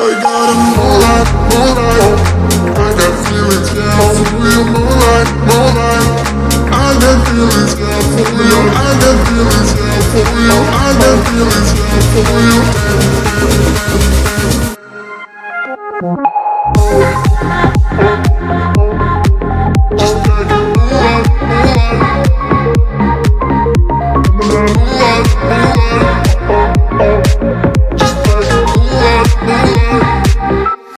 got a moonlight, moonlight. I got feelings, yeah, for you, moonlight, moonlight. I got feelings, yeah, for you. I got feelings, yeah, for you. I got feelings, yeah, for you.